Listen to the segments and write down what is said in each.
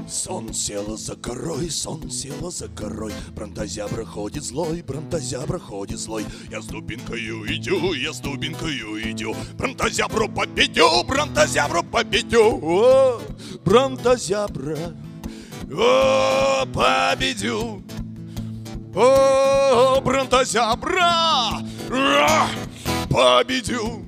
Сон села за горой, сон села за горой. Бронтозябра ходит злой, бронтозябра ходит злой. Я с дубинкою иду, я с дубинкою иду. Бронтозябру победю, бронтозябру победю. О, бронтозябра, о, победю. О, бронтозябра, победю.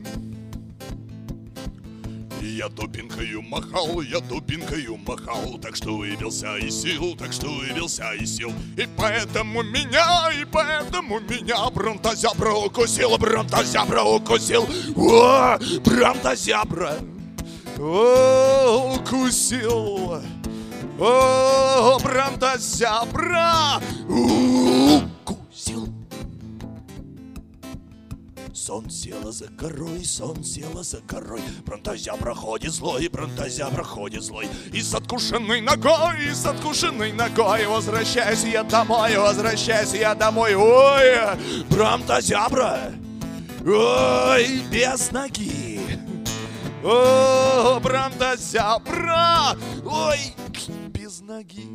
Я дубинкою махал, так что выбился из сил, так что выбился из сил. И поэтому меня бронтозябра укусил, бронтозябра укусил. О, бронтозябра, о, укусил. О, бронтозябра укусил. Сон села за горой, сон села за горой. Бронтозябра ходит злой, бронтозябра ходит злой. И с откушенной ногой, возвращаюсь я домой, возвращаюсь я домой. Ой, бронтозябра, ой, без ноги. О, бронтозябра, ой, без ноги.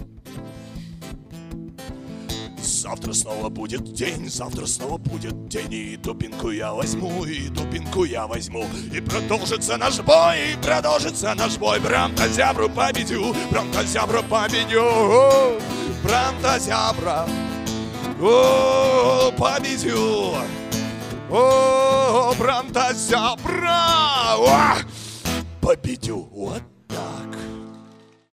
Завтра снова будет день, и дубинку я возьму, и дубинку я возьму. И продолжится наш бой, бронтозябру победю, бронтозябру победю. Бронтозябра, о, победю. О, бронтозябра, победю. Вот.